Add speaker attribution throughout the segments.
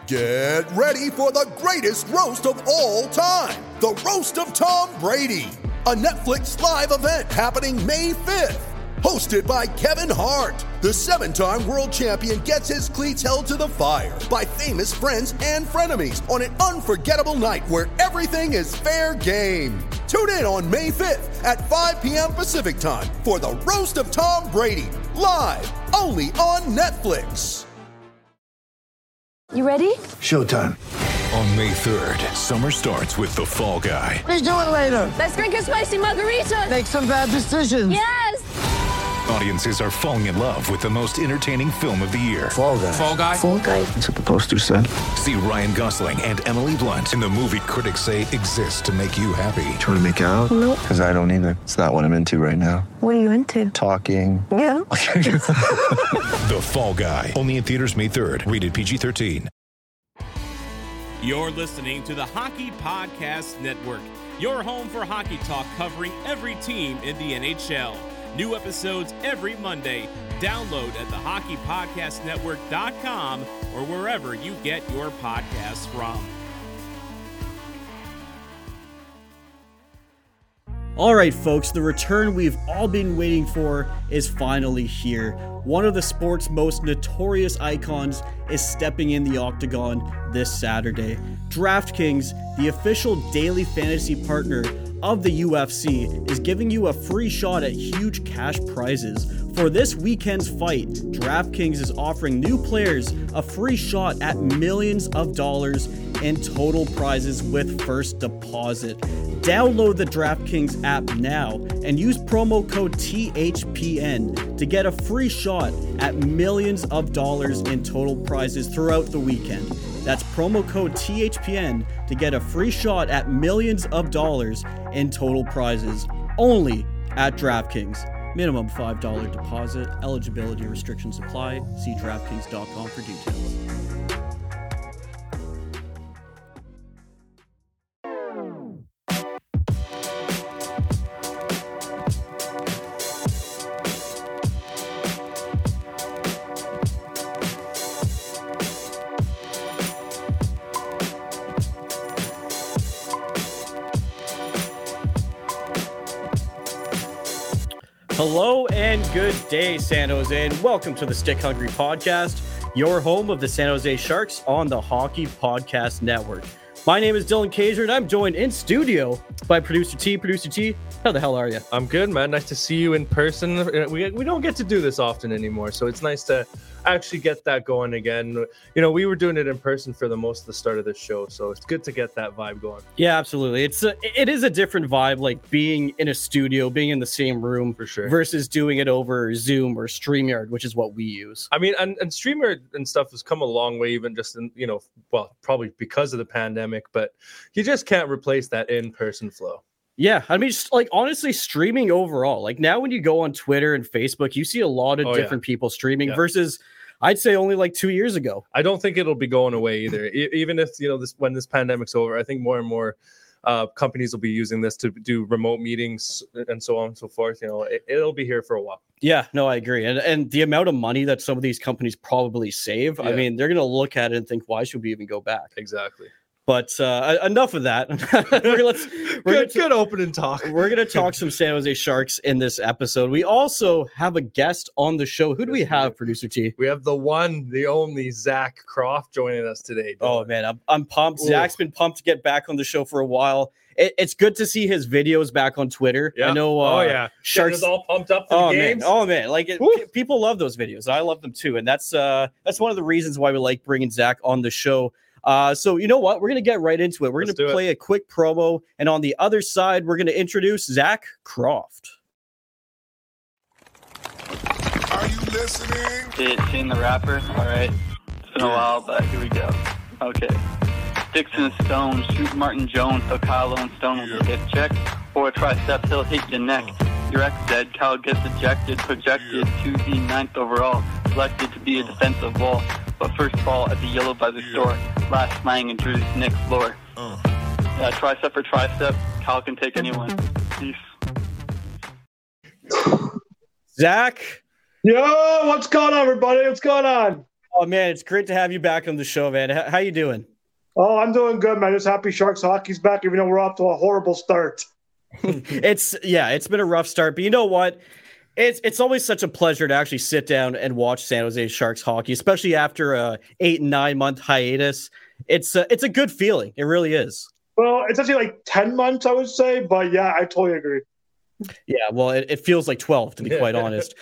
Speaker 1: Get ready for the greatest roast of all time, the Roast of Tom Brady, a Netflix live event happening May 5th. Hosted by Kevin Hart, the 7-time world champion gets his cleats held to the fire by famous friends and frenemies on an unforgettable night where everything is fair game. Tune in on May 5th at 5 p.m. Pacific time for the Roast of Tom Brady, live only on Netflix.
Speaker 2: You ready?
Speaker 3: Showtime.
Speaker 4: On May 3rd, summer starts with The Fall Guy.
Speaker 3: Let's do it later.
Speaker 2: Let's drink a spicy margarita.
Speaker 3: Make some bad decisions.
Speaker 2: Yes!
Speaker 4: Audiences are falling in love with the most entertaining film of the year.
Speaker 3: Fall Guy.
Speaker 4: Fall Guy?
Speaker 2: Fall guy.
Speaker 3: That's what the poster said.
Speaker 4: See Ryan Gosling and Emily Blunt in the movie critics say exists to make you happy.
Speaker 3: Trying to make it out?
Speaker 2: Nope.
Speaker 3: Because I don't either. It's not what I'm into right now.
Speaker 2: What are you into?
Speaker 3: Talking.
Speaker 2: Yeah.
Speaker 4: The Fall Guy. Only in theaters May 3rd. Rated PG-13.
Speaker 5: You're listening to the Hockey Podcast Network, your home for hockey talk covering every team in the NHL. New episodes every Monday. Download at thehockeypodcastnetwork.com or wherever you get your podcasts from.
Speaker 6: All right, folks, the return we've all been waiting for is finally here. One of the sport's most notorious icons is stepping in the octagon this Saturday. DraftKings, the official daily fantasy partner of the UFC, is giving you a free shot at huge cash prizes. For this weekend's fight, DraftKings is offering new players a free shot at millions of dollars in total prizes with first deposit. Download the DraftKings app now and use promo code THPN to get a free shot at millions of dollars in total prizes throughout the weekend. That's promo code THPN to get a free shot at millions of dollars in total prizes only at DraftKings. Minimum $5 deposit. Eligibility restrictions apply. See DraftKings.com for details. Hello and good day, San Jose, and welcome to the Stick Hungry Podcast, your home of the San Jose Sharks on the Hockey Podcast Network. My name is Dylan Kaiser, and I'm joined in studio by Producer T. Producer T, how the hell are you?
Speaker 7: I'm good, man. Nice to see you in person. We don't get to do this often anymore, so it's nice to actually get that going again. You know, we were doing it in person for the most of the start of this show, so it's good to get that vibe going.
Speaker 6: Yeah, absolutely. It is a different vibe, like being in a studio, being in the same room,
Speaker 7: for sure,
Speaker 6: versus doing it over Zoom or StreamYard, which is what we use.
Speaker 7: I mean, and StreamYard and stuff has come a long way, even just in, you know, well, probably because of the pandemic, but you just can't replace that in-person flow.
Speaker 6: Yeah, I mean, just like honestly, streaming overall, like now when you go on Twitter and Facebook, you see a lot of different people streaming versus I'd say only like 2 years ago. I
Speaker 7: don't think it'll be going away either. Even if, you know, when this pandemic's over, I think more and more companies will be using this to do remote meetings and so on and so forth. You know, it'll be here for a while.
Speaker 6: Yeah, no, I agree. And the amount of money that some of these companies probably save, I mean, they're going to look at it and think, why should we even go back?
Speaker 7: Exactly.
Speaker 6: But enough of that.
Speaker 7: Good opening talk.
Speaker 6: We're going to talk some San Jose Sharks in this episode. We also have a guest on the show. Who do we have, Producer T?
Speaker 7: We have the one, the only Zach Croft joining us today.
Speaker 6: Oh, man, I'm pumped. Ooh. Zach's been pumped to get back on the show for a while. It's good to see his videos back on Twitter. Yeah. I know
Speaker 7: Sharks is all pumped up for the games.
Speaker 6: Man. Like people love those videos. I love them too. And that's one of the reasons why we like bringing Zach on the show. So you know what? We're going to get right into it. We're going to play a quick promo. And on the other side, we're going to introduce Zach Croft.
Speaker 8: Are you listening?
Speaker 9: Seeing the rapper? All right. It's been a while, but here we go. Okay. Sticks and stones, shoot Martin Jones, so Kyle and Stone will get checked. Or a tricep, he'll hit your neck. Your ex dead, Kyle gets ejected, projected to the 9th overall, selected to be a defensive wall. But first ball at the Yellow by the store, last slang and Drew's Nick floor. Tricep for tricep, Kyle can take anyone. Peace.
Speaker 6: Zach.
Speaker 10: Yo, what's going on, everybody? What's going on?
Speaker 6: Oh, man, it's great to have you back on the show, man. How you doing?
Speaker 10: Oh, I'm doing good, man. Just happy Sharks hockey's back, even though we're off to a horrible start.
Speaker 6: It's been a rough start, but you know what? It's always such a pleasure to actually sit down and watch San Jose Sharks hockey, especially after a 8 and 9 month hiatus. It's a good feeling. It really is.
Speaker 10: Well, it's actually like 10 months, I would say, but yeah, I totally agree.
Speaker 6: Yeah, well, it feels like 12, to be quite honest.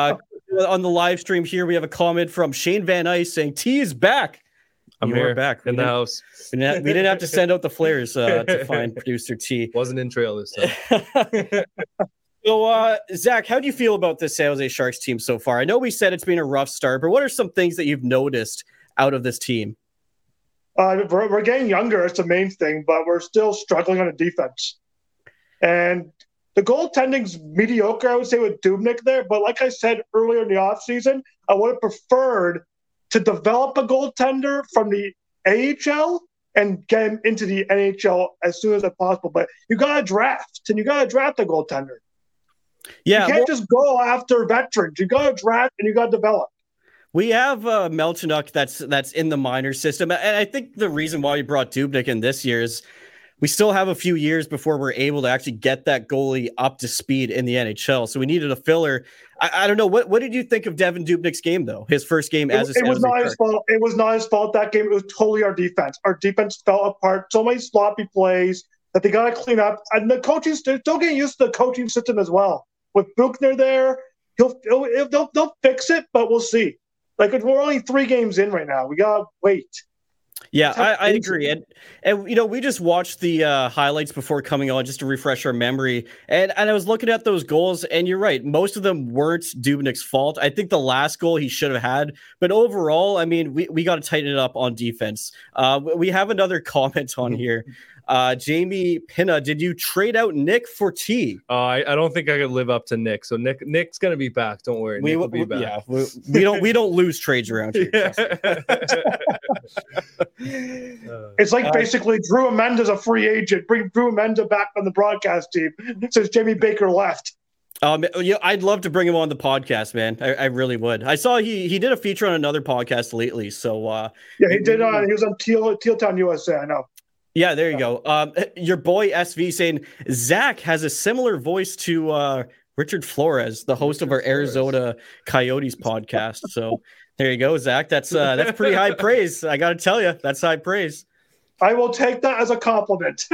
Speaker 6: On the live stream here, we have a comment from Shane Van Ice saying, T is back.
Speaker 7: I'm here back in the house.
Speaker 6: We didn't have to send out the flares to find producer T.
Speaker 7: Wasn't in trail this time.
Speaker 6: So, Zach, how do you feel about this San Jose Sharks team so far? I know we said it's been a rough start, but what are some things that you've noticed out of this team?
Speaker 10: We're getting younger. It's the main thing, but we're still struggling on the defense. And the goaltending's mediocre, I would say, with Dubnyk there. But like I said earlier in the offseason, I would have preferred to develop a goaltender from the AHL and get him into the NHL as soon as possible. But you got to draft, and you got to draft a goaltender.
Speaker 6: Yeah,
Speaker 10: you can't just go after veterans. You got to draft, and you got to develop.
Speaker 6: We have Melchonuk that's in the minor system. And I think the reason why we brought Dubnyk in this year is we still have a few years before we're able to actually get that goalie up to speed in the NHL. So we needed a filler. I don't know. What did you think of Devan Dubnyk's game, though? His first game as a
Speaker 10: It was not his fault. It was not his fault that game. It was totally our defense. Our defense fell apart. So many sloppy plays that they got to clean up. And the coaching, they're still getting used to the coaching system as well. With Buchner there, they'll fix it, but we'll see. Like, we're only 3 games in right now. We got to wait.
Speaker 6: Yeah, I agree. And you know, we just watched the highlights before coming on just to refresh our memory. And I was looking at those goals, and you're right. Most of them weren't Dubnyk's fault. I think the last goal he should have had. But overall, I mean, we got to tighten it up on defense. We have another comment on here. Jamie Pinna, did you trade out Nick for T?
Speaker 7: I don't think I could live up to Nick. So Nick's gonna be back. Don't worry. Nick will be back.
Speaker 6: Yeah, we don't lose trades around here.
Speaker 10: It's like basically Drew Amenda's a free agent. Bring Drew Amenda back on the broadcast team since Jamie Baker left.
Speaker 6: Yeah, I'd love to bring him on the podcast, man. I really would. I saw he did a feature on another podcast lately. So
Speaker 10: yeah, he did. He was on Teal Town USA. I know.
Speaker 6: Yeah, there you go. Your boy SV saying Zach has a similar voice to Richard Flores, the host of our Arizona Coyotes podcast. So there you go, Zach. That's pretty high praise. I got to tell you, that's high praise.
Speaker 10: I will take that as a compliment.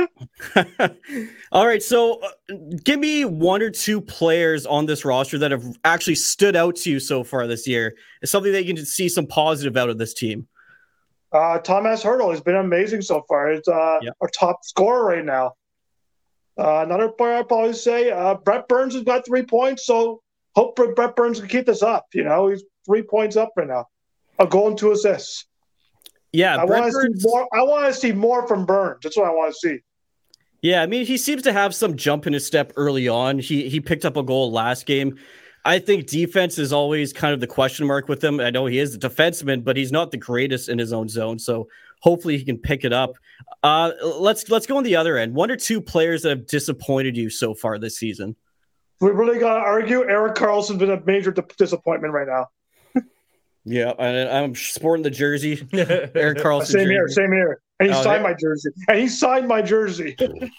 Speaker 6: All right, so give me 1 or 2 players on this roster that have actually stood out to you so far this year. It's something that you can see some positive out of this team.
Speaker 10: Thomas Hertl has been amazing so far. It's our top scorer right now. Another player I'd probably say, Brett Burns has got 3 points, so hope Brett Burns can keep this up. You know, he's 3 points up right now. A goal and 2 assists.
Speaker 6: Yeah,
Speaker 10: I want to see more from Burns. That's what I want to see.
Speaker 6: Yeah, I mean, he seems to have some jump in his step early on. He picked up a goal last game. I think defense is always kind of the question mark with him. I know he is a defenseman, but he's not the greatest in his own zone. So hopefully he can pick it up. Let's go on the other end. 1 or 2 players that have disappointed you so far this season.
Speaker 10: We really got to argue. Erik Karlsson's been a major disappointment right now.
Speaker 6: Yeah, I'm sporting the jersey. Erik Karlsson.
Speaker 10: Same here. And he signed my jersey.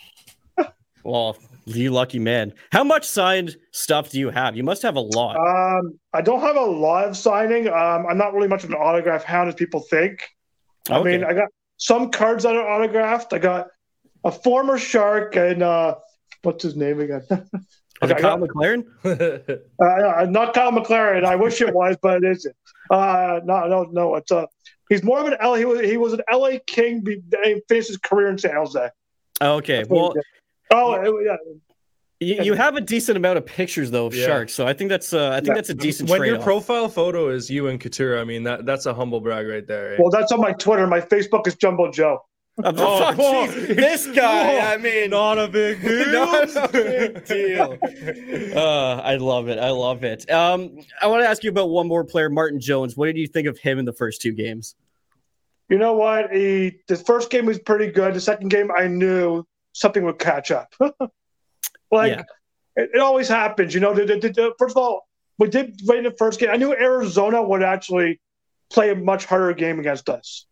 Speaker 6: Well, you lucky man. How much signed stuff do you have? You must have a lot.
Speaker 10: I don't have a lot of signing. I'm not really much of an autograph hound as people think. Okay. I mean, I got some cards that are autographed. I got a former Shark and what's his name again?
Speaker 6: Kyle McLaren?
Speaker 10: Not Kyle McLaren. I wish it was, but it isn't. No. It's he's more of an LA. He was an LA King. He finished his career in San Jose.
Speaker 6: Okay, well. You have a decent amount of pictures though of Sharks, so I think that's a decent.
Speaker 7: When your profile photo is you and Couture, I mean that's a humble brag right there. Eh?
Speaker 10: Well, that's on my Twitter. My Facebook is Jumbo Joe.
Speaker 6: This guy, I mean,
Speaker 7: not a big deal.
Speaker 6: Not a big deal. I love it. I want to ask you about one more player, Martin Jones. What did you think of him in the first 2 games?
Speaker 10: You know what? The first game was pretty good. The second game, I knew something would catch up. It always happens. You know, first of all, we did wait in the first game. I knew Arizona would actually play a much harder game against us.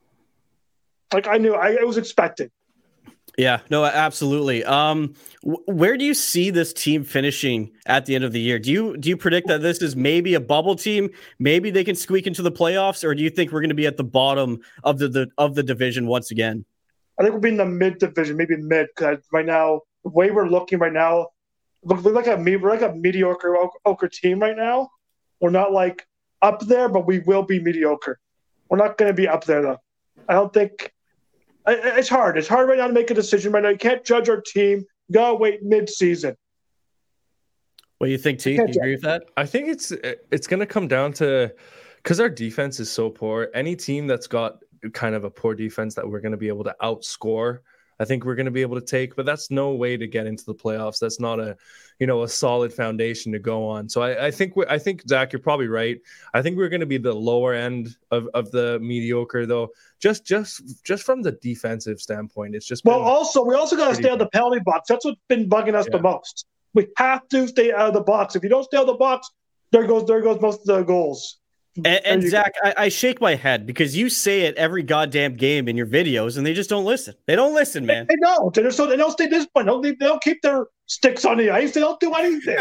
Speaker 10: Like I knew, it was expected.
Speaker 6: Yeah, no, absolutely. Where do you see this team finishing at the end of the year? Do you predict that this is maybe a bubble team? Maybe they can squeak into the playoffs, or do you think we're going to be at the bottom of the division once again?
Speaker 10: I think we'll be in the mid division, maybe mid. Because right now, the way we're looking right now, we're like a mediocre team right now. We're not like up there, but we will be mediocre. We're not going to be up there though. I don't think. It's hard. It's hard right now to make a decision right now. You can't judge our team. You gotta wait mid-season.
Speaker 6: What do you think, T? Do you agree with that?
Speaker 7: I think it's going to come down to, because our defense is so poor. Any team that's got kind of a poor defense that we're going to be able to outscore, I think we're going to be able to take. But that's no way to get into the playoffs. That's not a solid foundation to go on. So I think Zach, you're probably right. I think we're going to be the lower end of the mediocre, though. Just from the defensive standpoint, it's just.
Speaker 10: Well, we also got to stay out of the penalty box. That's what's been bugging us the most. We have to stay out of the box. If you don't stay out of the box, there goes most of the goals.
Speaker 6: And Zach, I shake my head because you say it every goddamn game in your videos, and they just don't listen. They don't listen, man.
Speaker 10: They don't. They don't stay disciplined. They don't keep their sticks on the ice. They don't do anything.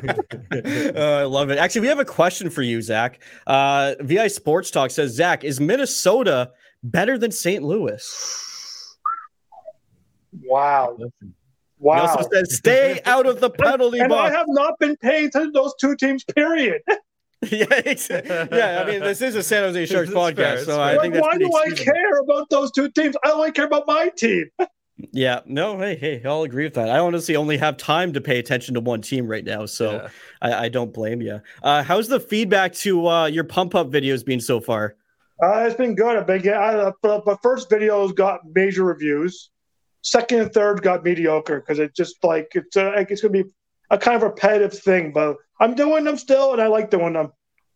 Speaker 6: I love it. Actually, we have a question for you, Zach. VI Sports Talk says, Zach, is Minnesota better than St. Louis?
Speaker 10: Wow.
Speaker 6: He also says, stay out of the penalty box.
Speaker 10: I have not been paying attention to those two teams, period.
Speaker 6: Yeah, I mean, this is a San Jose Sharks podcast, so I think that's
Speaker 10: why do I care about those two teams? I only care about my team.
Speaker 6: Yeah, no, hey, I'll agree with that. I honestly only have time to pay attention to one team right now, so I don't blame you. How's the feedback to your pump-up videos been so far?
Speaker 10: It's been good. The first videos got major reviews. Second and third got mediocre because it's just like it's going to be a kind of repetitive thing, but I'm doing them still, and I like doing them.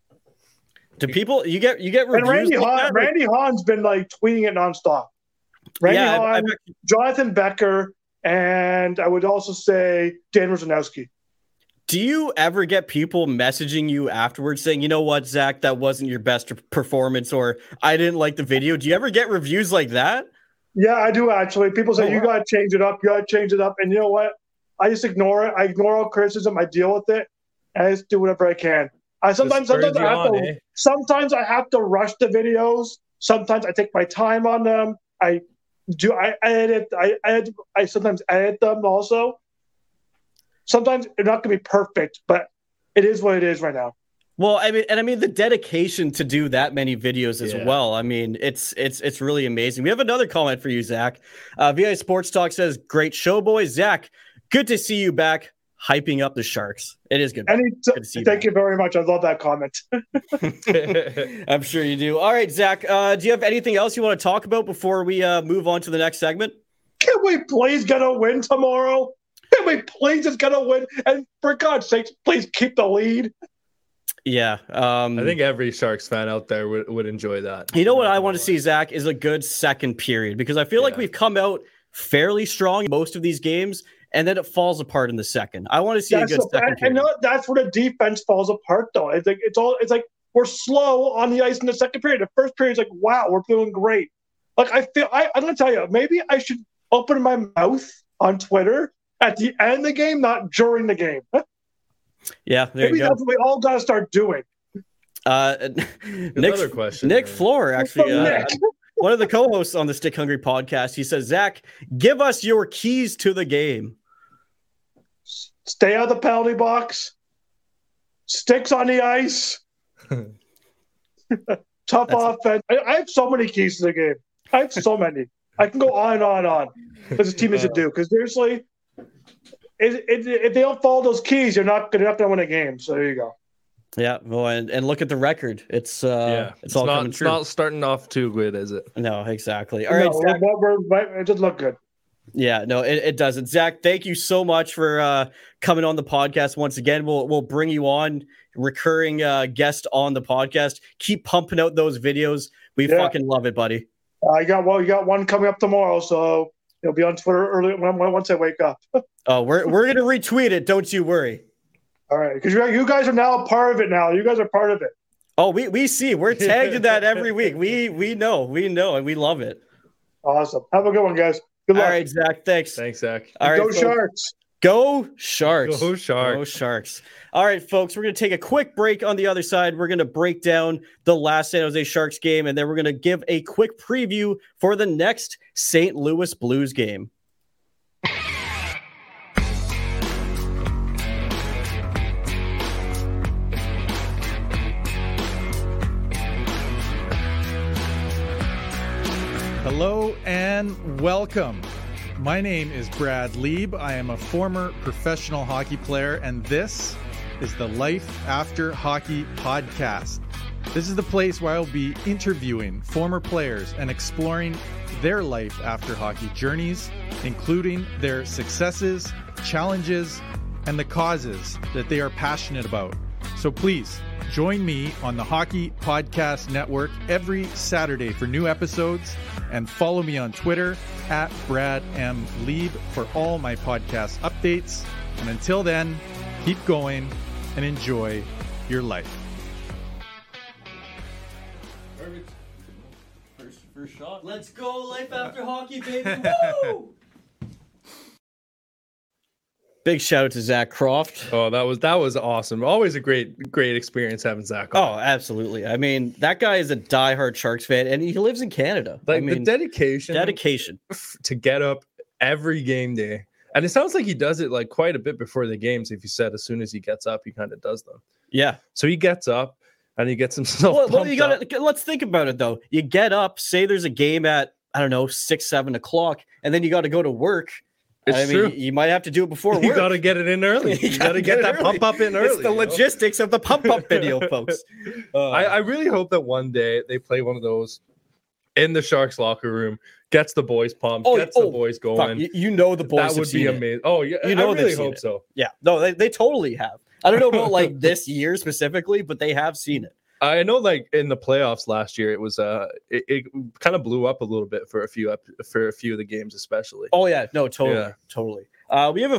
Speaker 6: Do people you get reviews?
Speaker 10: And Randy Hahn's been like tweeting it nonstop. Randy Hahn, Jonathan Becker, and I would also say Dan Rosanowski.
Speaker 6: Do you ever get people messaging you afterwards saying, you know what, Zach, that wasn't your best performance, or I didn't like the video? Do you ever get reviews like that?
Speaker 10: Yeah, I do actually. People say, you got to change it up. You got to change it up. And you know what? I just ignore it. I ignore all criticism. I deal with it. And I just do whatever I can. Sometimes I have to rush the videos. Sometimes I take my time on them. I edit. I sometimes edit them also. Sometimes they're not going to be perfect, but it is what it is right now.
Speaker 6: Well, I mean, the dedication to do that many videos as well. I mean, it's really amazing. We have another comment for you, Zach. VI Sports Talk says, "Great show, boys." Zach, good to see you back, hyping up the Sharks. It is good.
Speaker 10: Good to see you. Thank you very much. I love that comment.
Speaker 6: I'm sure you do. All right, Zach. Do you have anything else you want to talk about before we move on to the next segment?
Speaker 10: Can we please get a win tomorrow? Can we please just get a win? And for God's sakes, please keep the lead.
Speaker 6: Yeah.
Speaker 7: I think every Sharks fan out there would enjoy that.
Speaker 6: You know what I want to see, Zach, is a good second period, because I feel like we've come out fairly strong in most of these games, and then it falls apart in the second. I want to see a good second period.
Speaker 10: I know that's where the defense falls apart, though. It's like we're slow on the ice in the second period. The first period is like, wow, we're doing great. Like I'm going to tell you, maybe I should open my mouth on Twitter at the end of the game, not during the game.
Speaker 6: Yeah,
Speaker 10: maybe that's what we all got to start doing.
Speaker 7: Another question.
Speaker 6: Nick Floor, actually, one of the co-hosts on the Stick Hungry podcast, he says, Zach, give us your keys to the game.
Speaker 10: Stay out of the penalty box. Sticks on the ice. Tough offense. I have so many keys to the game. I have so many. I can go on and on and on. Because this team needs to do. Because seriously, if they don't follow those keys, you're not going to win a game. So there you go.
Speaker 6: Yeah, well, and look at the record. It's all coming true.
Speaker 7: It's not starting off too good, is it?
Speaker 6: No, exactly. All right, Zach.
Speaker 10: It doesn't look good.
Speaker 6: Yeah, no, it doesn't. Zach, thank you so much for coming on the podcast once again. We'll bring you on, recurring guest on the podcast. Keep pumping out those videos. We fucking love it, buddy.
Speaker 10: You got one coming up tomorrow, so it'll be on Twitter early once I wake up.
Speaker 6: Oh, we're gonna retweet it. Don't you worry.
Speaker 10: All right, because you guys are now a part of it. Now you guys are part of it.
Speaker 6: Oh, we see. We're tagged in that every week. We know, and we love it.
Speaker 10: Awesome. Have a good one, guys. Good luck.
Speaker 6: All right, Zach. Thanks.
Speaker 7: Thanks, Zach.
Speaker 6: All right,
Speaker 10: Go Sharks.
Speaker 6: Go Sharks.
Speaker 7: Go Sharks.
Speaker 6: Go Sharks. All right, folks, we're going to take a quick break. On the other side, we're going to break down the last San Jose Sharks game, and then we're going to give a quick preview for the next St. Louis Blues game.
Speaker 11: Hello and welcome. My name is Brad Lieb. I am a former professional hockey player, and this is the Life After Hockey podcast. This is the place where I'll be interviewing former players and exploring their life after hockey journeys, including their successes, challenges, and the causes that they are passionate about. So please join me on the Hockey Podcast Network every Saturday for new episodes, and follow me on Twitter at Brad M. Lieb for all my podcast updates. And until then, keep going and enjoy your life.
Speaker 6: First shot. Let's go, Life After Hockey, baby. Woo! Big shout out to Zach Croft.
Speaker 7: Oh, that was awesome. Always a great experience having Zach on.
Speaker 6: Oh, absolutely. I mean, that guy is a diehard Sharks fan, and he lives in Canada.
Speaker 7: Like,
Speaker 6: I mean,
Speaker 7: the dedication to get up every game day. And it sounds like he does it like quite a bit before the games. If you said as soon as he gets up, he kind of does them.
Speaker 6: Yeah.
Speaker 7: So he gets up and he gets himself
Speaker 6: well, you gotta, let's think about it, though. You get up, say there's a game at, 6, 7 o'clock, and then you got to go to work.
Speaker 7: It's true.
Speaker 6: You might have to do it before work.
Speaker 7: You got to get it in early. You got to get that pump up in early.
Speaker 6: It's the logistics of the pump up video, folks.
Speaker 7: I really hope that one day they play one of those in the Sharks locker room, gets the boys pumped, gets the boys going.
Speaker 6: Fuck, you know the boys.
Speaker 7: That would be amazing. Oh, yeah. I really hope so.
Speaker 6: Yeah. No, they totally have. I don't know about like this year specifically, but they have seen it.
Speaker 7: I know, like in the playoffs last year, it was it kind of blew up a little bit for a few of the games, especially.
Speaker 6: Oh yeah, no, totally. We have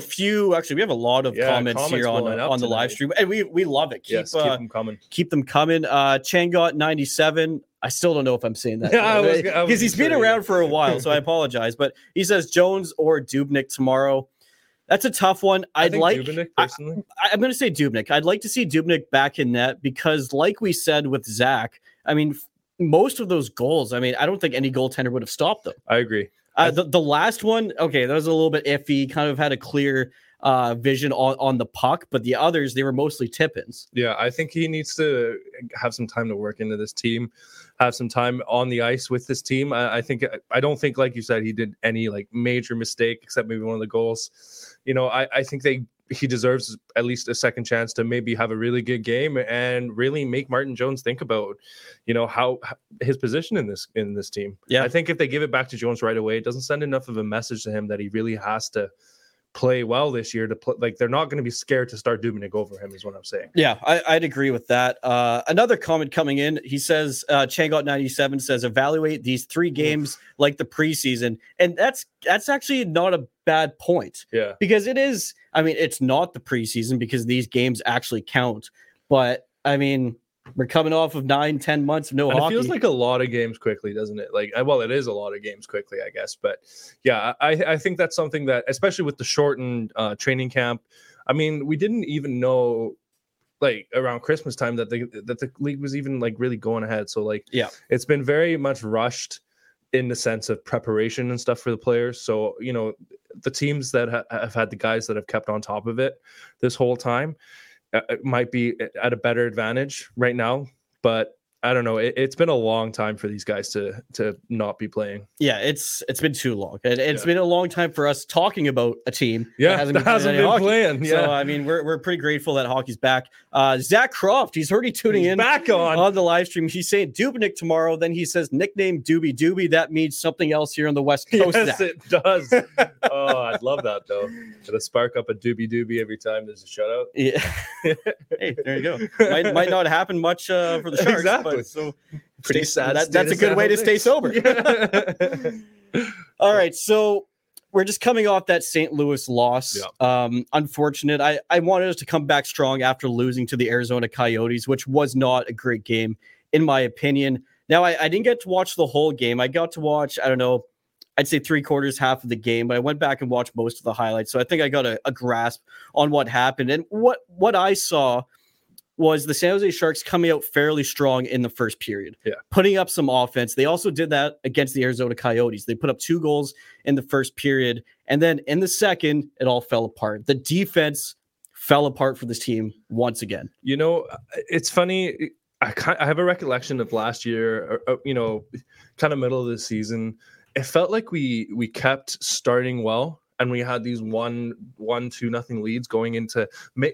Speaker 6: a lot of comments here on the live stream, and we love it. Keep them coming. Keep them coming. Changot 97. I still don't know if I'm saying that because he's been around for a while, so I apologize. But he says Jones or Dubnyk tomorrow. That's a tough one. I'd like Dubnyk, personally. I'm going to say Dubnyk. I'd like to see Dubnyk back in net because, like we said with Zach, I mean, most of those goals, I mean, I don't think any goaltender would have stopped them.
Speaker 7: I agree.
Speaker 6: The last one, okay, that was a little bit iffy. Kind of had a clear vision on the puck, but the others, they were mostly tip-ins.
Speaker 7: Yeah, I think he needs to have some time to work into this team, have some time on the ice with this team. I don't think, like you said, he did any like major mistake except maybe one of the goals. You know, I think he deserves at least a second chance to maybe have a really good game and really make Martin Jones think about, you know, how his position in this team.
Speaker 6: Yeah,
Speaker 7: I think if they give it back to Jones right away, it doesn't send enough of a message to him that he really has to play well this year to play. Like, they're not going to be scared to start Dubnyk over him is what I'm saying.
Speaker 6: Yeah, I'd agree with that. Another comment coming in, he says, Changot 97 says, evaluate these 3 games like the preseason. And that's actually not a bad point.
Speaker 7: Yeah.
Speaker 6: Because it is, I mean, it's not the preseason because these games actually count. But I mean, we're coming off of 9-10 months of no hockey.
Speaker 7: It feels like a lot of games quickly, doesn't it? Like, well, it is a lot of games quickly, I guess. But yeah, I think that's something that, especially with the shortened training camp, I mean, we didn't even know like around Christmas time that the league was even like really going ahead. So like,
Speaker 6: yeah,
Speaker 7: it's been very much rushed in the sense of preparation and stuff for the players. So, you know, the teams that have had the guys that have kept on top of it this whole time, it might be at a better advantage right now, but I don't know. It's been a long time for these guys to not be playing.
Speaker 6: Yeah, it's been too long. It's been a long time for us talking about a team
Speaker 7: that hasn't been playing. Yeah.
Speaker 6: So I mean, we're pretty grateful that hockey's back. Zach Croft, he's already tuning in
Speaker 7: back on
Speaker 6: the live stream. He's saying Dubnyk tomorrow. Then he says nickname Doobie. That means something else here on the West Coast.
Speaker 7: Yes, it does. Oh, I'd love that though. To spark up a Doobie every time there's a shutout.
Speaker 6: Yeah. Hey, there you go. Might not happen much for the Sharks.
Speaker 7: Exactly.
Speaker 6: So
Speaker 7: pretty sad.
Speaker 6: That's a good way to stay sober.
Speaker 7: Yeah.
Speaker 6: All right. So we're just coming off that St. Louis loss. Unfortunate. I wanted us to come back strong after losing to the Arizona Coyotes, which was not a great game, in my opinion. Now, I didn't get to watch the whole game. I got to watch, I don't know, I'd say 3/4, half of the game, but I went back and watched most of the highlights. So I think I got a grasp on what happened. And what I saw was the San Jose Sharks coming out fairly strong in the first period, putting up some offense. They also did that against the Arizona Coyotes. They put up 2 goals in the first period, and then in the second, it all fell apart. The defense fell apart for this team once again.
Speaker 7: You know, it's funny. I have a recollection of last year, you know, kind of middle of the season. It felt like we kept starting well, and we had these 1-2-0 leads going into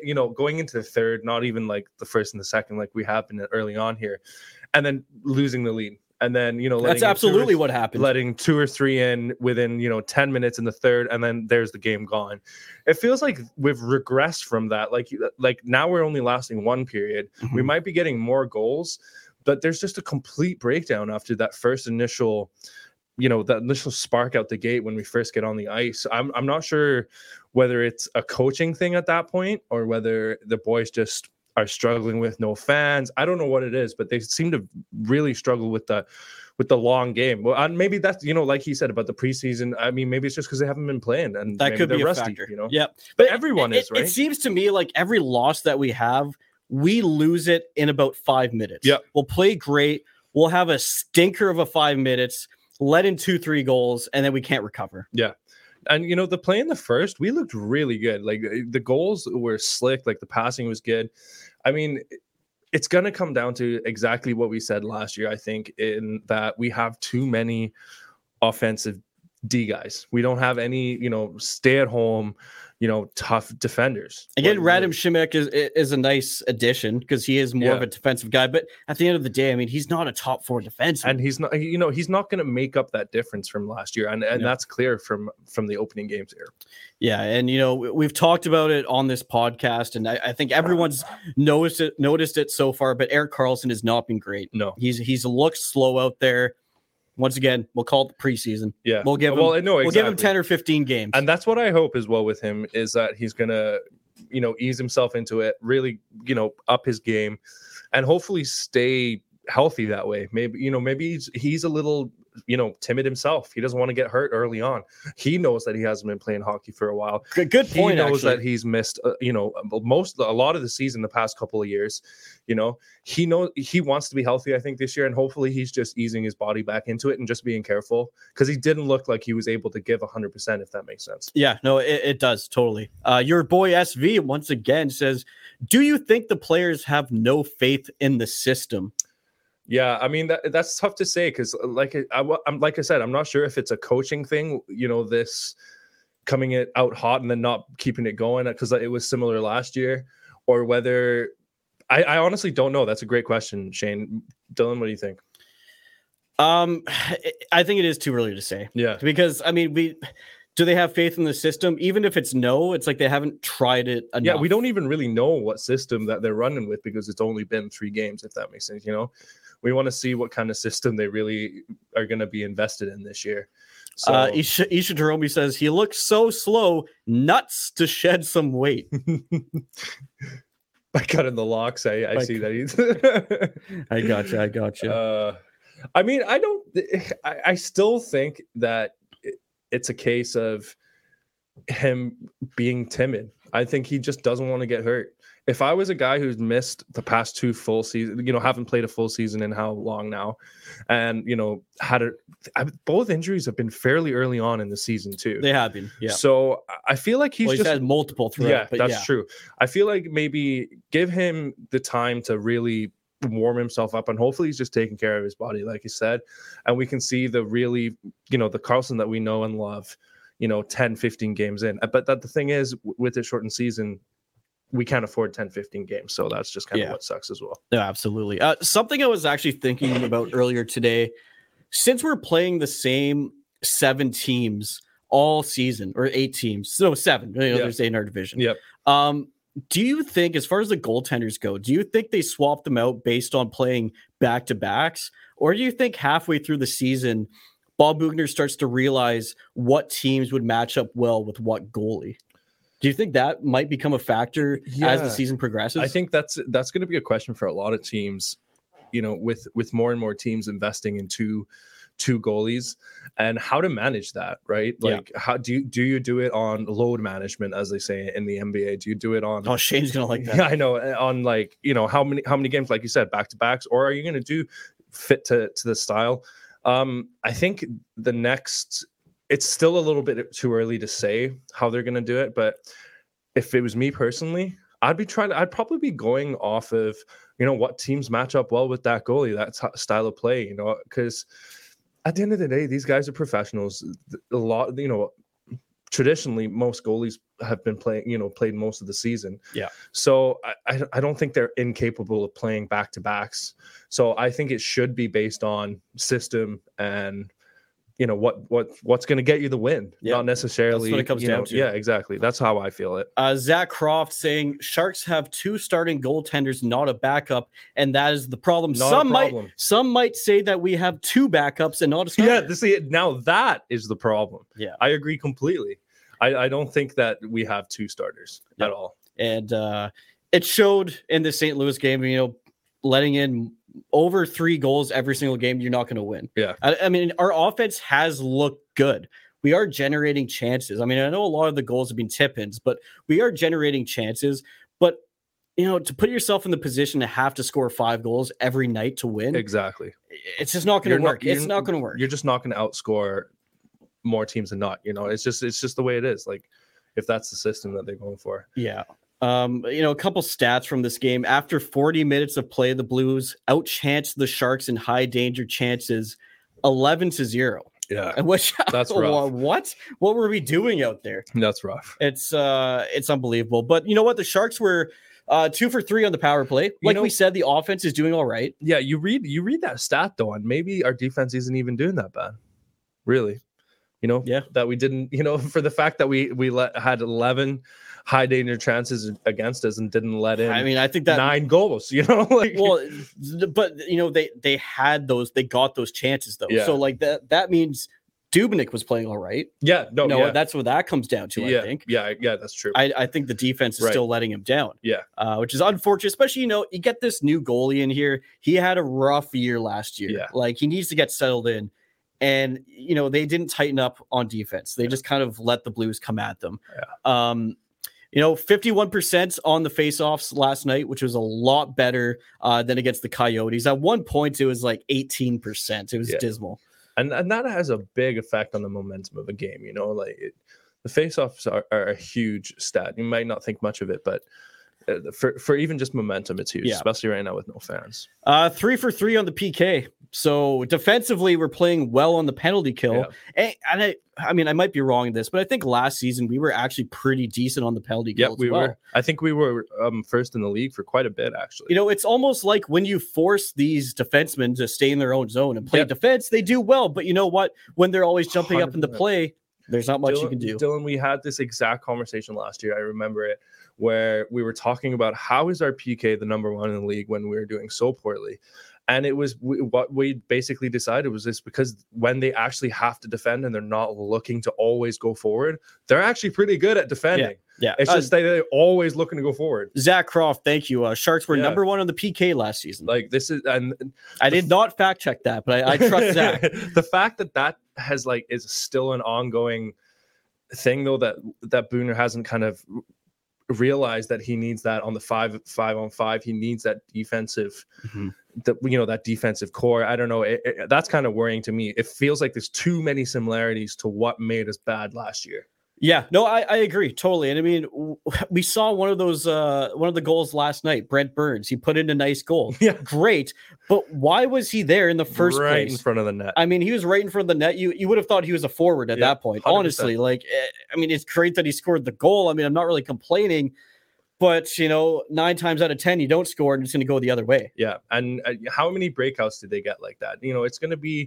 Speaker 7: the third, not even like the first and the second, like we happened early on here, and then losing the lead. And then,
Speaker 6: that's absolutely what happened.
Speaker 7: Letting 2 or 3 in within, 10 minutes in the third, and then there's the game gone. It feels like we've regressed from that. Like now we're only lasting 1 period. Mm-hmm. We might be getting more goals, but there's just a complete breakdown after that first initial, that initial spark out the gate when we first get on the ice. I'm not sure whether it's a coaching thing at that point or whether the boys just are struggling with no fans. I don't know what it is, but they seem to really struggle with the long game. Well, and maybe that's, like he said about the preseason. I mean, maybe it's just because they haven't been playing and
Speaker 6: that could be a
Speaker 7: rusty,
Speaker 6: factor.
Speaker 7: Yeah, but everyone is, right?
Speaker 6: It seems to me like every loss that we have, we lose it in about 5 minutes.
Speaker 7: Yeah,
Speaker 6: we'll play great. We'll have a stinker of a 5 minutes, let in 2-3 goals, and then we can't recover.
Speaker 7: Yeah. And, the play in the first, we looked really good. Like, the goals were slick. Like, the passing was good. I mean, it's going to come down to exactly what we said last year, I think, in that we have too many offensive D guys. We don't have any, stay-at-home, tough defenders.
Speaker 6: Again, Radim Simek is a nice addition because he is more of a defensive guy. But at the end of the day, I mean, he's not a top 4 defenseman.
Speaker 7: And he's not, he's not going to make up that difference from last year. And that's clear from the opening games here.
Speaker 6: Yeah. And, we've talked about it on this podcast, and I think everyone's noticed it so far. But Erik Karlsson has not been great.
Speaker 7: No,
Speaker 6: he's looked slow out there. Once again, we'll call it the preseason.
Speaker 7: Yeah,
Speaker 6: we'll give him. We'll give him 10 or 15 games,
Speaker 7: and that's what I hope as well with him is that he's gonna, ease himself into it, really, up his game, and hopefully stay healthy that way. Maybe he's a little, timid himself. He doesn't want to get hurt early on. He knows that he hasn't been playing hockey for a while.
Speaker 6: Good point.
Speaker 7: He knows
Speaker 6: actually.
Speaker 7: that he's missed, a lot of the season the past couple of years. He knows he wants to be healthy, I think, this year, and hopefully he's just easing his body back into it and just being careful because he didn't look like he was able to give 100%, if that makes sense.
Speaker 6: Yeah, no, it does totally. Your boy SV once again says, "Do you think the players have no faith in the system?"
Speaker 7: Yeah, I mean that's tough to say because, like I said, I'm not sure if it's a coaching thing. This coming it out hot and then not keeping it going because it was similar last year, or whether I honestly don't know. That's a great question, Shane. Dylan, what do you think?
Speaker 6: I think it is too early to say.
Speaker 7: Yeah,
Speaker 6: because I mean, do they have faith in the system? Even if it's no, it's like they haven't tried it enough.
Speaker 7: Yeah, we don't even really know what system that they're running with because it's only been 3 games, if that makes sense. We want to see what kind of system they really are going to be invested in this year. So
Speaker 6: Isha Jerome says he looks so slow, nuts to shed some weight.
Speaker 7: By cutting the locks, I see that he's.
Speaker 6: I gotcha.
Speaker 7: I mean, I still think that it's a case of him being timid. I think he just doesn't want to get hurt. If I was a guy who's missed the past 2 full seasons, haven't played a full season in how long now, and both injuries have been fairly early on in the season too.
Speaker 6: They have been, yeah.
Speaker 7: So I feel like he's just
Speaker 6: had multiple throughout.
Speaker 7: Yeah, that's true. I feel like maybe give him the time to really warm himself up, and hopefully he's just taking care of his body, like you said, and we can see the really, the Karlsson that we know and love, 10, 15 games in. But the thing is, with the shortened season, we can't afford 10, 15 games. So that's just kind of what sucks as well.
Speaker 6: Yeah, absolutely. Something I was actually thinking about earlier today, since we're playing the same 7 teams all season, or 8 teams, so 7, there's 8 in our division.
Speaker 7: Yep.
Speaker 6: Do you think, as far as the goaltenders go, do you think they swap them out based on playing back-to-backs? Or do you think halfway through the season, Bob Boughner starts to realize what teams would match up well with what goalie. Do you think that might become a factor as the season progresses?
Speaker 7: I think that's going to be a question for a lot of teams, with more and more teams investing in two goalies, and how to manage that, right? Like, how do you do it on load management, as they say in the NBA? Do you do it on?
Speaker 6: Oh, Shane's gonna like that.
Speaker 7: Yeah, I know. On how many games, like you said, back to backs, or are you going to do fit to the style? I think it's still a little bit too early to say how they're going to do it, but if it was me personally, I'd probably be going off of, what teams match up well with that goalie, that style of play, because at the end of the day, these guys are professionals. A lot, traditionally most goalies have been played most of the season. Yeah. So I don't think they're incapable of playing back-to-backs. So I think it should be based on system and what's going to get you the win, not necessarily.
Speaker 6: That's what it comes down to.
Speaker 7: Yeah, exactly. That's how I feel it.
Speaker 6: Zach Croft saying Sharks have 2 starting goaltenders, not a backup, and that is the problem. Some might say that we have 2 backups and not a starter.
Speaker 7: Yeah, now that is the problem. Yeah, I agree completely. I don't think that we have 2 starters at all.
Speaker 6: And it showed in the St. Louis game. Letting in over 3 goals every single game, you're not going to win. Yeah. I mean, our offense has looked good. We are generating chances. I mean, I know a lot of the goals have been tip-ins, but we are generating chances. But, to put yourself in the position to have to score 5 goals every night to win.
Speaker 7: Exactly.
Speaker 6: It's just not going to work. It's not going to work.
Speaker 7: You're just not going to outscore more teams than not. It's just the way it is. Like, if that's the system that they're going for.
Speaker 6: Yeah. A couple stats from this game. After 40 minutes of play, the Blues outchanced the Sharks in high danger chances 11-0.
Speaker 7: Yeah.
Speaker 6: And
Speaker 7: that's rough.
Speaker 6: What were we doing out there?
Speaker 7: That's rough.
Speaker 6: It's unbelievable. But you know what? The Sharks were 2 for 3 on the power play. Like we said, the offense is doing all right.
Speaker 7: Yeah, you read that stat though, and maybe our defense isn't even doing that bad. Really. That we didn't, for the fact that we had 11 high danger chances against us and didn't let in.
Speaker 6: I mean, I think that
Speaker 7: 9 goals,
Speaker 6: but they had those, they got those chances though. Yeah. So like that means Dubnyk was playing all right.
Speaker 7: Yeah. No,
Speaker 6: that's what that comes down to. I think.
Speaker 7: Yeah, that's true.
Speaker 6: I think the defense is still letting him down.
Speaker 7: Yeah.
Speaker 6: Which is unfortunate, especially, you get this new goalie in here. He had a rough year last year. Yeah. Like he needs to get settled in. And, they didn't tighten up on defense. They just kind of let the Blues come at them. Yeah. 51% on the faceoffs last night, which was a lot better than against the Coyotes. At one point, it was like 18%. It was dismal.
Speaker 7: And that has a big effect on the momentum of a game. The faceoffs are a huge stat. You might not think much of it, but for even just momentum, it's huge, especially right now with no fans.
Speaker 6: 3 for 3 on the PK. So defensively, we're playing well on the penalty kill. Yeah. And I mean, I might be wrong in this, but I think last season we were actually pretty decent on the penalty kill.
Speaker 7: Yeah, we were. I think we were first in the league for quite a bit, actually.
Speaker 6: It's almost like when you force these defensemen to stay in their own zone and play defense, they do well. But you know what? When they're always jumping 100%. Up in the play, there's not much you can do.
Speaker 7: Dylan, we had this exact conversation last year. I remember it, where we were talking about how is our PK the number 1 in the league when we were doing so poorly. And it was what we basically decided was this, because when they actually have to defend and they're not looking to always go forward, they're actually pretty good at defending.
Speaker 6: Yeah.
Speaker 7: It's just they're always looking to go forward.
Speaker 6: Zach Croft, thank you. Sharks were number 1 on the PK last season.
Speaker 7: Like this is, and
Speaker 6: I did not fact check that, but I trust Zach.
Speaker 7: The fact that has is still an ongoing thing though, that Boughner hasn't kind of realized that he needs that on the 5-on-5. He needs that defensive, that defensive core. I don't know. That's kind of worrying to me. It feels like there's too many similarities to what made us bad last year.
Speaker 6: Yeah, no, I agree totally. And I mean, we saw one of the goals last night. Brent Burns, he put in a nice goal.
Speaker 7: Yeah,
Speaker 6: great. But why was he there in the first place?
Speaker 7: Right in front of the net.
Speaker 6: I mean, he was right in front of the net. You would have thought he was a forward at that point. 100%. Honestly, I mean, it's great that he scored the goal. I mean, I'm not really complaining. But, 9 times out of 10, you don't score and it's going to go the other way.
Speaker 7: Yeah. And how many breakouts did they get like that? It's going to be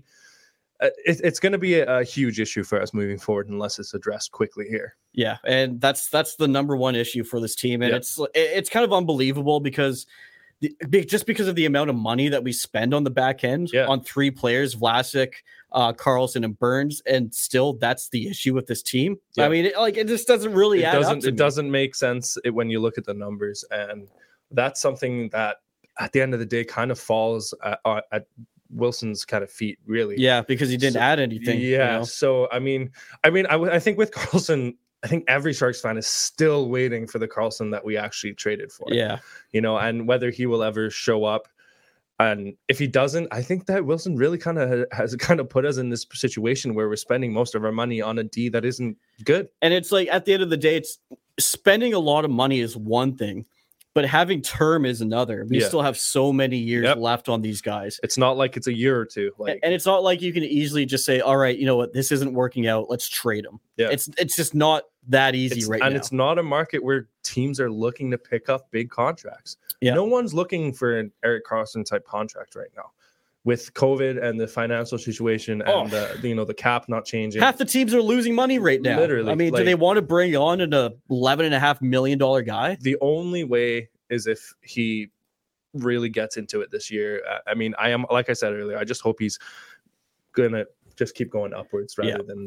Speaker 7: it's going to be a huge issue for us moving forward unless it's addressed quickly here.
Speaker 6: Yeah. And that's the number 1 issue for this team. And it's kind of unbelievable because just because of the amount of money that we spend on the back end on 3 players, Vlasic, Carlson, and Burns, and still that's the issue with this team. I mean, it just doesn't really add up to
Speaker 7: It doesn't make sense when you look at the numbers, and that's something that at the end of the day kind of falls at Wilson's kind of feet, really.
Speaker 6: Yeah, because he didn't add anything.
Speaker 7: Yeah. So I think with Carlson, I think every Sharks fan is still waiting for the Carlson that we actually traded for.
Speaker 6: Yeah.
Speaker 7: And whether he will ever show up. And if he doesn't, I think that Wilson really kind of has put us in this situation where we're spending most of our money on a D that isn't good.
Speaker 6: And it's like, at the end of the day, it's spending a lot of money is one thing, but having term is another. We still have so many years left on these guys.
Speaker 7: It's not like it's a year or two.
Speaker 6: And it's not like you can easily just say, all right, you know what, this isn't working out, let's trade him.
Speaker 7: Yeah.
Speaker 6: It's just not that easy right now.
Speaker 7: And it's not a market where teams are looking to pick up big contracts.
Speaker 6: Yeah.
Speaker 7: No one's looking for an Erik Karlsson type contract right now. With COVID and the financial situation and the cap not changing.
Speaker 6: Half the teams are losing money right now.
Speaker 7: Literally.
Speaker 6: I mean, do they want to bring on an $11.5 million guy?
Speaker 7: The only way is if he really gets into it this year. I mean, like I said earlier, I just hope he's gonna just keep going upwards rather than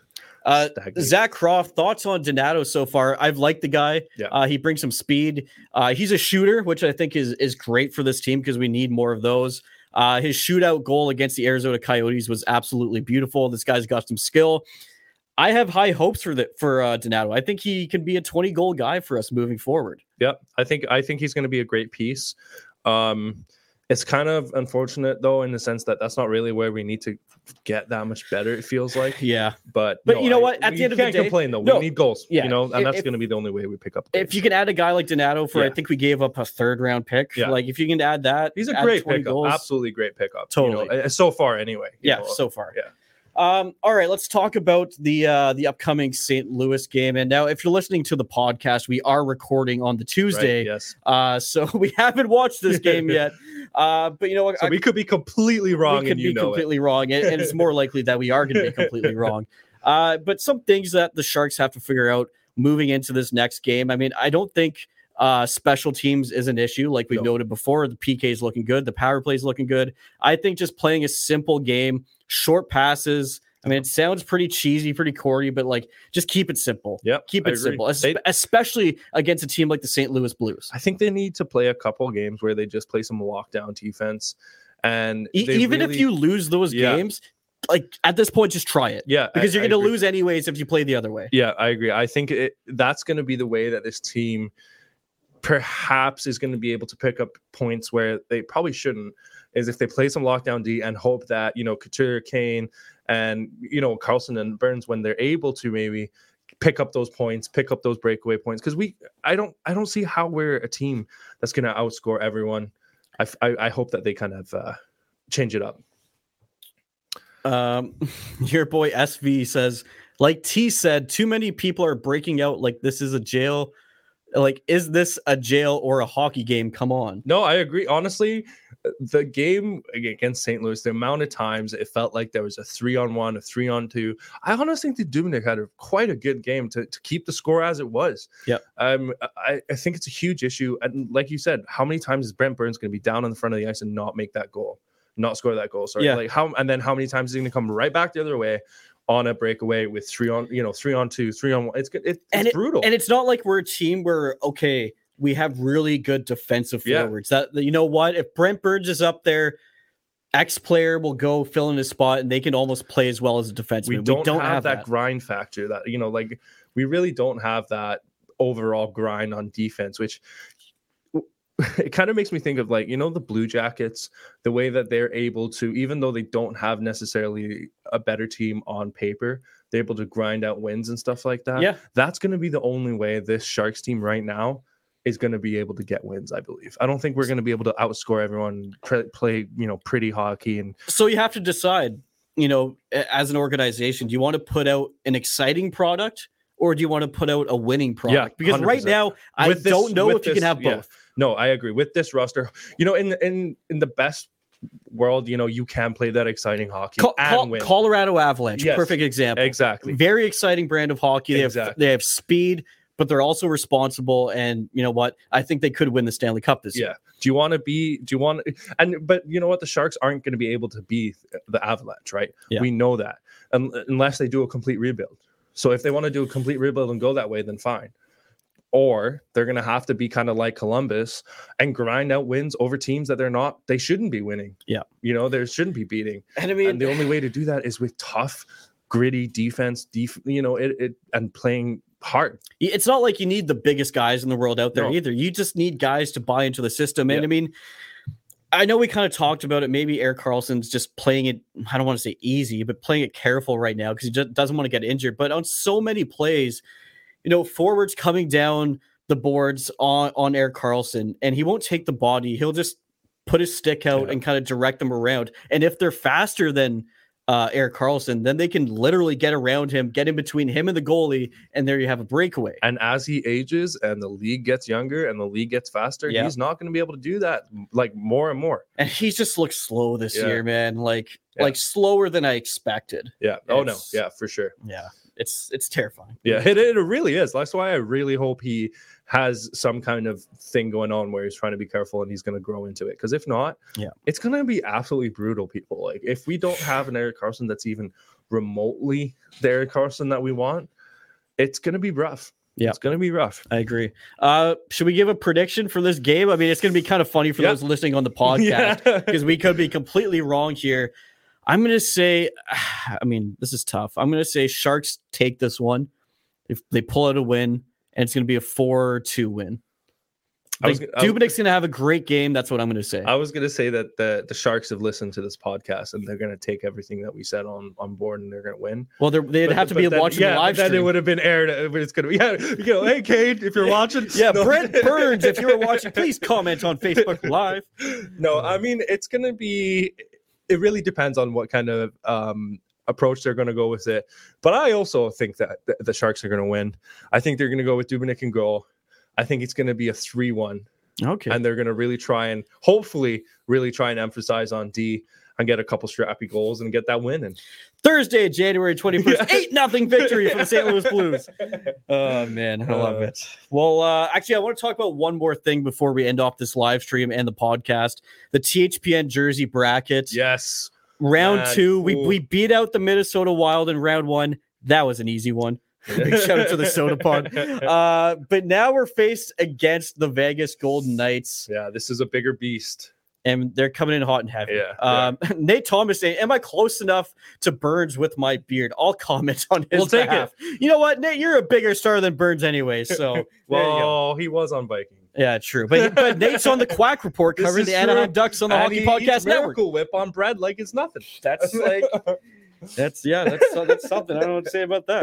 Speaker 6: Zach Croft, thoughts on Donato so far? I've liked the guy.
Speaker 7: Yeah.
Speaker 6: He brings some speed. He's a shooter, which I think is great for this team because we need more of those. His shootout goal against the Arizona Coyotes was absolutely beautiful. This guy's got some skill. I have high hopes for Donato. I think he can be a 20-goal guy for us moving forward.
Speaker 7: Yeah, I think he's going to be a great piece. It's kind of unfortunate, though, in the sense that that's not really where we need to get that much better, it feels like.
Speaker 6: Yeah.
Speaker 7: But
Speaker 6: you know what? At the end of the day...
Speaker 7: You can't complain, though. We need goals,
Speaker 6: yeah,
Speaker 7: and that's going to be the only way we pick up goals.
Speaker 6: If you can add a guy like Donato for, I think we gave up a 3rd-round pick.
Speaker 7: Yeah.
Speaker 6: Like, if you can add that...
Speaker 7: He's a great pickup. Goals, absolutely great pickup.
Speaker 6: Totally.
Speaker 7: So far, anyway.
Speaker 6: So far.
Speaker 7: Yeah.
Speaker 6: All right, let's talk about the upcoming St. Louis game. And now, if you're listening to the podcast, we are recording on the Tuesday.
Speaker 7: Right, yes.
Speaker 6: So we haven't watched this game yet. But you know what?
Speaker 7: So we could be completely wrong.
Speaker 6: We could be completely wrong, and it's more likely that we are going to be completely wrong. But some things that the Sharks have to figure out moving into this next game. I mean, I don't think special teams is an issue. Like we noted before, the PK is looking good. The power play is looking good. I think just playing a simple game, short passes. I mean, it sounds pretty cheesy, pretty corny, but like just keep it simple.
Speaker 7: Yep,
Speaker 6: keep it simple, especially against a team like the St. Louis Blues.
Speaker 7: I think they need to play a couple games where they just play some lockdown defense. And
Speaker 6: even if you lose those games, like at this point, just try it.
Speaker 7: Yeah,
Speaker 6: because you're going to lose anyways if you play the other way.
Speaker 7: Yeah, I agree. I think that's going to be the way that this team perhaps is going to be able to pick up points where they probably shouldn't, is if they play some lockdown D and hope that, Couture, Kane, and, Karlsson and Burns, when they're able to maybe pick up those points, pick up those breakaway points. Because I don't see how we're a team that's going to outscore everyone. I hope that they kind of change it up.
Speaker 6: Your boy SV says, like T said, too many people are breaking out like this is a jail. Like, is this a jail or a hockey game? Come on.
Speaker 7: No, I agree. Honestly, the game against St. Louis, the amount of times it felt like there was a 3-on-1, a 3-on-2. I honestly think Dubnyk had quite a good game to keep the score as it was.
Speaker 6: Yeah.
Speaker 7: I think it's a huge issue. And like you said, how many times is Brent Burns going to be down on the front of the ice and not make that goal? Not score that goal. Sorry.
Speaker 6: Yeah.
Speaker 7: And then how many times is he going to come right back the other way on a breakaway with 3-on-2, 3-on-1? It's brutal.
Speaker 6: And it's not like we're a team where, okay, we have really good defensive forwards. That, you know what? If Brent Burns is up there, X player will go fill in his spot and they can almost play as well as a defenseman.
Speaker 7: We don't have that grind factor that, we really don't have that overall grind on defense, which it kind of makes me think of the Blue Jackets, the way that they're able to, even though they don't have necessarily a better team on paper, they're able to grind out wins and stuff like that.
Speaker 6: Yeah.
Speaker 7: That's going to be the only way this Sharks team right now is going to be able to get wins, I believe. I don't think we're going to be able to outscore everyone, play, pretty hockey. And
Speaker 6: so you have to decide, as an organization, do you want to put out an exciting product or do you want to put out a winning product?
Speaker 7: Yeah,
Speaker 6: because 100%. Right now, I don't know if you can have both.
Speaker 7: Yeah. No, I agree. With this roster, in the best world, you can play that exciting hockey and win.
Speaker 6: Colorado Avalanche, perfect example.
Speaker 7: Exactly.
Speaker 6: Very exciting brand of hockey. They have speed, but they're also responsible. And you know what? I think they could win the Stanley Cup this year.
Speaker 7: But you know what? The Sharks aren't going to be able to be the Avalanche, right?
Speaker 6: Yeah.
Speaker 7: We know that unless they do a complete rebuild. So if they want to do a complete rebuild and go that way, then fine. Or they're going to have to be kind of like Columbus and grind out wins over teams that they shouldn't be winning.
Speaker 6: Yeah.
Speaker 7: You know, they shouldn't be beating.
Speaker 6: And I mean,
Speaker 7: the only way to do that is with tough, gritty defense, and playing hard.
Speaker 6: It's not like you need the biggest guys in the world out there
Speaker 7: No.
Speaker 6: either. You just need guys to buy into the system. And
Speaker 7: Yeah.
Speaker 6: I mean, I know we kind of talked about it. Maybe Erik Karlsson's just playing it, I don't want to say easy, but playing it careful right now because he just doesn't want to get injured. But on so many plays, you know, forwards coming down the boards on Erik Karlsson, and he won't take the body. He'll just put his stick out and kind of direct them around. And if they're faster than Erik Karlsson, then they can literally get around him, get in between him and the goalie, and there you have a breakaway.
Speaker 7: And as he ages and the league gets younger and the league gets faster, he's not going to be able to do that like more and more.
Speaker 6: And he just looks slow this
Speaker 7: Yeah.
Speaker 6: year, man. Like slower than I expected.
Speaker 7: Yeah. Oh no. Yeah, for sure.
Speaker 6: Yeah. It's terrifying.
Speaker 7: Yeah, it really is. That's why I really hope he has some kind of thing going on where he's trying to be careful and he's going to grow into it. Because if not, it's going to be absolutely brutal, people. Like if we don't have an Erik Karlsson that's even remotely the Erik Karlsson that we want, it's going to be rough.
Speaker 6: Yeah,
Speaker 7: it's going to be rough.
Speaker 6: I agree. Should we give a prediction for this game? I mean, it's going to be kind of funny for those listening on the podcast because we could be completely wrong here. I'm going to say, I mean, this is tough. I'm going to say Sharks take this one. If they pull out a win, and it's going to be a 4-2 win. Dubnyk's going to have a great game. That's what I'm going to say.
Speaker 7: I was going to say that the Sharks have listened to this podcast and they're going to take everything that we said on board and they're going to win.
Speaker 6: Well, they'd have to be watching the live stream.
Speaker 7: Then it would have been aired. But it's going to be, hey, Cade, if you're watching.
Speaker 6: Brent Burns, if you were watching, please comment on Facebook Live.
Speaker 7: No, I mean, it's going to be, it really depends on what kind of approach they're going to go with it. But I also think that the Sharks are going to win. I think they're going to go with Dubnyk and goal. I think it's going to be a 3-1.
Speaker 6: Okay.
Speaker 7: And they're going to really try and hopefully really try and emphasize on D and get a couple strappy goals and get that win. And
Speaker 6: Thursday, January 21st, 8-0 victory for the St. Louis Blues. Oh, man, I love it. Well, actually, I want to talk about one more thing before we end off this live stream and the podcast. The THPN jersey bracket.
Speaker 7: Yes.
Speaker 6: Round 2, we beat out the Minnesota Wild in round 1. That was an easy one. Big shout out to the Soda Pod. But now we're faced against the Vegas Golden Knights.
Speaker 7: Yeah, this is a bigger beast.
Speaker 6: And they're coming in hot and heavy.
Speaker 7: Yeah.
Speaker 6: Nate Thomas saying, am I close enough to Burns with my beard? I'll comment on his behalf. You know what, Nate? You're a bigger star than Burns anyway. So,
Speaker 7: well, he was on Viking.
Speaker 6: Yeah, true. But Nate's on the Quack Report covering the Anaheim Ducks on the Hockey Podcast Network.
Speaker 7: Miracle Whip on bread like it's nothing.
Speaker 6: That's like... That's something. I don't know what to say about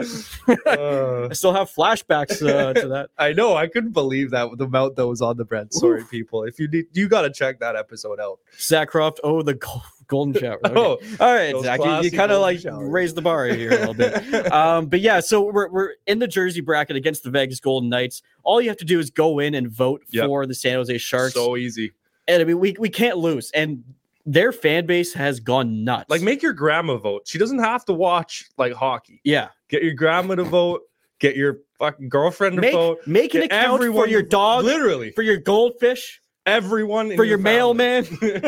Speaker 6: that. I still have flashbacks to that.
Speaker 7: I know. I couldn't believe that the amount that was on the bread. Sorry, people. If you got to check that episode out.
Speaker 6: Zach Croft. Oh, the golden shower. Okay. Oh, all right, Zach. You kind of like raised the bar here a little bit. But yeah, so we're in the jersey bracket against the Vegas Golden Knights. All you have to do is go in and vote for the San Jose Sharks.
Speaker 7: So easy.
Speaker 6: And I mean, we can't lose. And their fan base has gone nuts.
Speaker 7: Like, make your grandma vote. She doesn't have to watch like hockey.
Speaker 6: Yeah.
Speaker 7: Get your grandma to vote. Get your fucking girlfriend to vote.
Speaker 6: Make an account for your dog.
Speaker 7: Literally.
Speaker 6: For your goldfish.
Speaker 7: Everyone.
Speaker 6: For your mailman.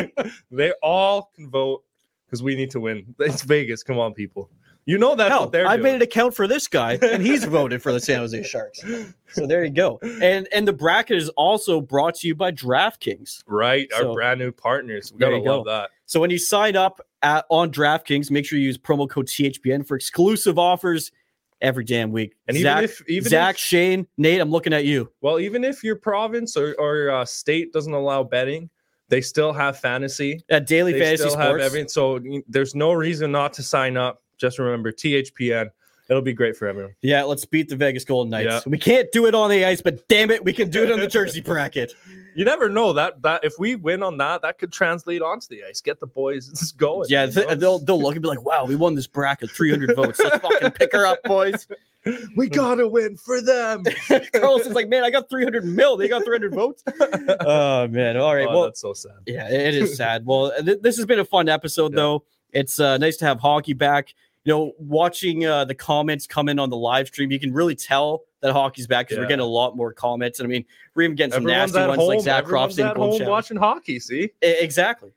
Speaker 7: They all can vote because we need to win. It's Vegas. Come on, people. You know that's what they're doing.
Speaker 6: I made an account for this guy, and he's voted for the San Jose Sharks. So there you go. And the bracket is also brought to you by DraftKings.
Speaker 7: Right, our brand new partners. We gotta love that.
Speaker 6: So when you sign up on DraftKings, make sure you use promo code THPN for exclusive offers every damn week. And Zach, Shane, Nate, I'm looking at you.
Speaker 7: Well, even if your province or state doesn't allow betting, they still have fantasy.
Speaker 6: Daily fantasy sports.
Speaker 7: So there's no reason not to sign up. Just remember THPN. It'll be great for everyone.
Speaker 6: Yeah, let's beat the Vegas Golden Knights. Yeah. We can't do it on the ice, but damn it, we can do it on the jersey bracket.
Speaker 7: You never know that if we win on that could translate onto the ice. Get the boys going.
Speaker 6: Yeah, they'll look and be like, "Wow, we won this bracket, 300 votes. Let's fucking pick her up, boys.
Speaker 7: We gotta win for them."
Speaker 6: Carlson's like, "Man, I got 300 mil. They got 300 votes." Oh man, all right. Well,
Speaker 7: that's so sad.
Speaker 6: Yeah, it is sad. Well, this has been a fun episode though. It's nice to have hockey back. watching the comments come in on the live stream, you can really tell that hockey's back because we're getting a lot more comments. And I mean, we're even getting some nasty ones like Zach Croft saying,
Speaker 7: home watching hockey. See,
Speaker 6: exactly.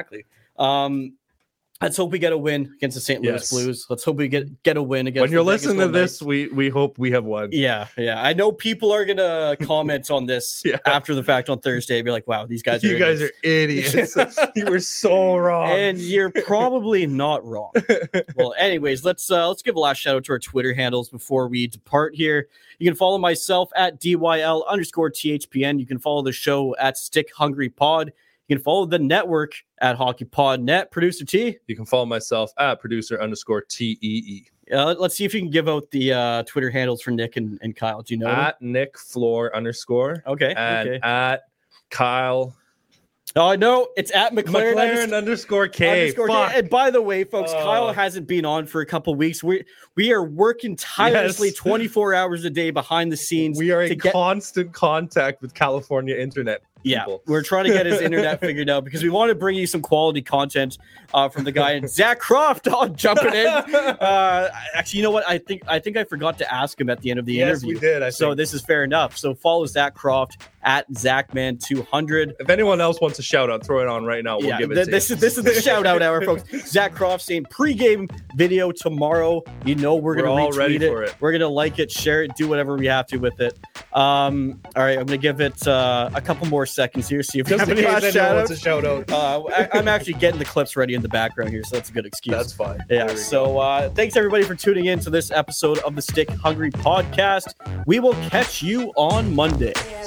Speaker 6: Let's hope we get a win against the St. Louis Blues. Let's hope we get a win against.
Speaker 7: When you're listening to this, we hope we have won.
Speaker 6: Yeah. I know people are gonna comment on this after the fact on Thursday. Be like, "Wow, these guys are
Speaker 7: idiots. You were so wrong,"
Speaker 6: and you're probably not wrong. Well, anyways, let's give a last shout out to our Twitter handles before we depart here. You can follow myself at DYL_THPN. You can follow the show at Stick Hungry Pod. You can follow the network at HockeyPodNet. Producer T.
Speaker 7: You can follow myself at producer_TEE.
Speaker 6: Let's see if you can give out the Twitter handles for Nick and Kyle. Do you know
Speaker 7: at Nick Floor_.
Speaker 6: Okay.
Speaker 7: And at Kyle.
Speaker 6: Oh, no, it's at McLaren
Speaker 7: _K.
Speaker 6: And by the way, folks, Kyle hasn't been on for a couple weeks. We are working tirelessly 24 hours a day behind the scenes.
Speaker 7: We are in constant contact with California internet.
Speaker 6: Yeah, we're trying to get his internet figured out because we want to bring you some quality content from the guy. And Zach Croft jumping in. Actually, you know what? I think I forgot to ask him at the end of the interview.
Speaker 7: Yes, we did.
Speaker 6: So this is fair enough. So follow Zach Croft at ZachMan200.
Speaker 7: If anyone else wants a shout out, throw it on right now. We'll give it to
Speaker 6: this is the shout out hour, folks. Zach Croft saying pregame video tomorrow. We're gonna
Speaker 7: all
Speaker 6: retweet
Speaker 7: ready for it.
Speaker 6: We're gonna like it, share it, do whatever we have to with it. All right, I'm gonna give it a couple more seconds here. See if we have any last shout out. I'm actually getting the clips ready in the background here, so that's a good excuse.
Speaker 7: That's fine.
Speaker 6: Yeah. So thanks everybody for tuning in to this episode of the Stick Hungry Podcast. We will catch you on Monday.